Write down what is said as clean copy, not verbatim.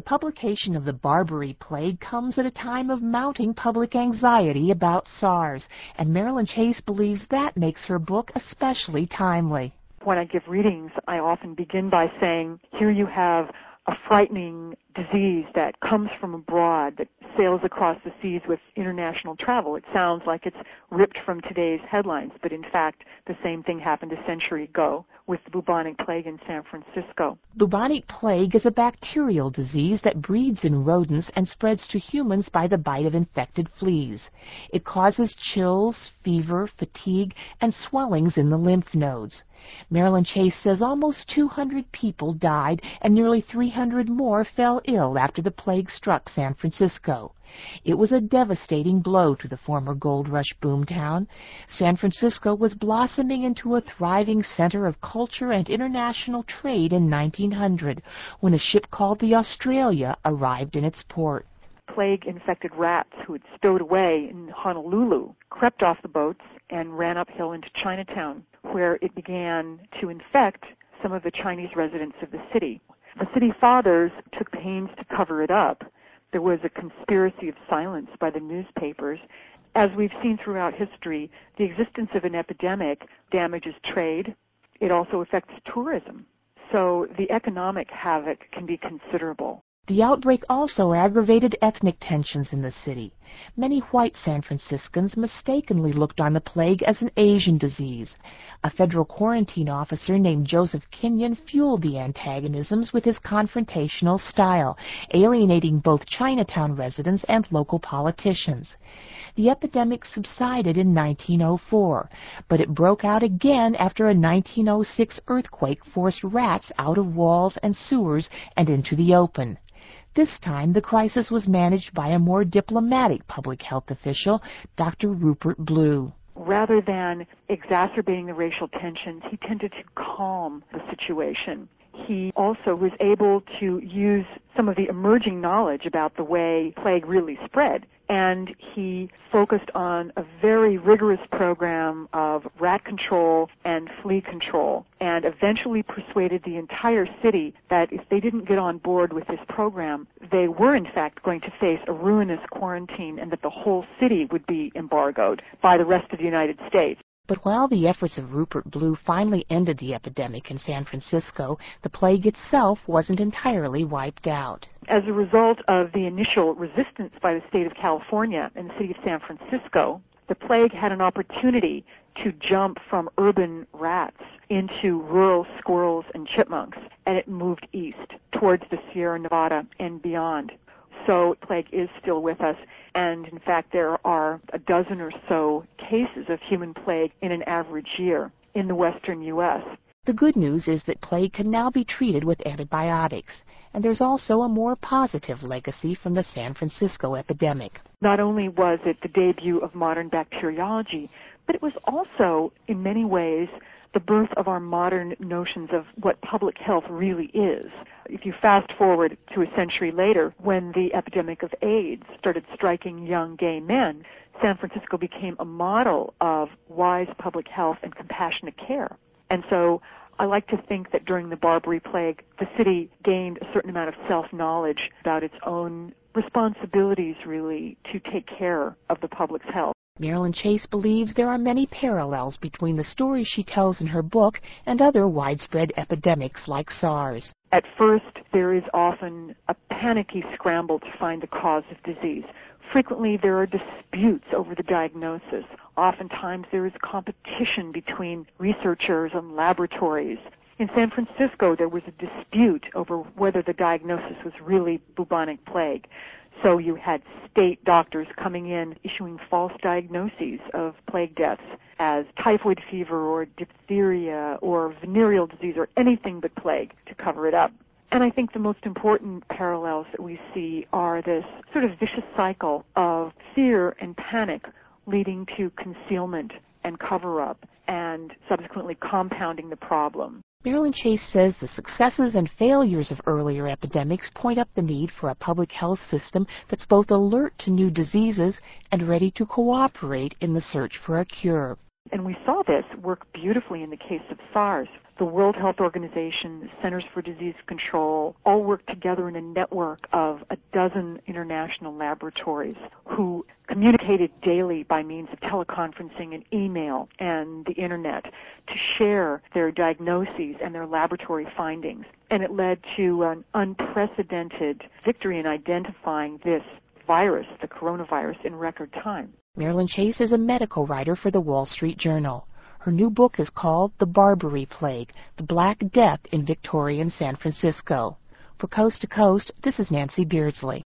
publication of the Barbary Plague comes at a time of mounting public anxiety about SARS, and Marilyn Chase believes that makes her book especially timely. When I give readings, I often begin by saying, here you have a frightening disease that comes from abroad, that sails across the seas with international travel. It sounds like it's ripped from today's headlines, but in fact, the same thing happened a century ago with the bubonic plague in San Francisco. Bubonic plague is a bacterial disease that breeds in rodents and spreads to humans by the bite of infected fleas. It causes chills, fever, fatigue, and swellings in the lymph nodes. Marilyn Chase says almost 200 people died and nearly 300 more fell ill after the plague struck San Francisco. It was a devastating blow to the former gold rush boomtown. San Francisco was blossoming into a thriving center of culture and international trade in 1900 when a ship called the Australia arrived in its port. Plague-infected rats who had stowed away in Honolulu crept off the boats and ran uphill into Chinatown, where it began to infect some of the Chinese residents of the city. The city fathers took pains to cover it up. There was a conspiracy of silence by the newspapers. As we've seen throughout history, the existence of an epidemic damages trade. It also affects tourism. So the economic havoc can be considerable. The outbreak also aggravated ethnic tensions in the city. Many white San Franciscans mistakenly looked on the plague as an Asian disease. A federal quarantine officer named Joseph Kenyon fueled the antagonisms with his confrontational style, alienating both Chinatown residents and local politicians. The epidemic subsided in 1904, but it broke out again after a 1906 earthquake forced rats out of walls and sewers and into the open. This time, the crisis was managed by a more diplomatic public health official, Dr. Rupert Blue. Rather than exacerbating the racial tensions, he tended to calm the situation. He also was able to use some of the emerging knowledge about the way plague really spread, and he focused on a very rigorous program of rat control and flea control, and eventually persuaded the entire city that if they didn't get on board with this program, they were in fact going to face a ruinous quarantine and that the whole city would be embargoed by the rest of the United States. But while the efforts of Rupert Blue finally ended the epidemic in San Francisco, the plague itself wasn't entirely wiped out. As a result of the initial resistance by the state of California and the city of San Francisco, the plague had an opportunity to jump from urban rats into rural squirrels and chipmunks, and it moved east towards the Sierra Nevada and beyond. So plague is still with us, and in fact there are a dozen or so cases of human plague in an average year in the western U.S. The good news is that plague can now be treated with antibiotics, and there's also a more positive legacy from the San Francisco epidemic. Not only was it the debut of modern bacteriology, but it was also, in many ways, the birth of our modern notions of what public health really is. If you fast forward to a century later, when the epidemic of AIDS started striking young gay men, San Francisco became a model of wise public health and compassionate care. And so I like to think that during the Barbary Plague, the city gained a certain amount of self-knowledge about its own responsibilities, really, to take care of the public's health. Marilyn Chase believes there are many parallels between the stories she tells in her book and other widespread epidemics like SARS. At first, there is often a panicky scramble to find the cause of disease. Frequently, there are disputes over the diagnosis. Oftentimes, there is competition between researchers and laboratories. In San Francisco, there was a dispute over whether the diagnosis was really bubonic plague. So you had state doctors coming in issuing false diagnoses of plague deaths as typhoid fever or diphtheria or venereal disease or anything but plague to cover it up. And I think the most important parallels that we see are this sort of vicious cycle of fear and panic leading to concealment and cover-up and subsequently compounding the problem. Marilyn Chase says the successes and failures of earlier epidemics point up the need for a public health system that's both alert to new diseases and ready to cooperate in the search for a cure. And we saw this work beautifully in the case of SARS. the World Health Organization, the Centers for Disease Control, all work together in a network of a dozen international laboratories who communicated daily by means of teleconferencing and email and the internet to share their diagnoses and their laboratory findings. And it led to an unprecedented victory in identifying this virus, the coronavirus, in record time. Marilyn Chase is a medical writer for the Wall Street Journal. Her new book is called The Barbary Plague, The Black Death in Victorian San Francisco. For Coast to Coast, this is Nancy Beardsley.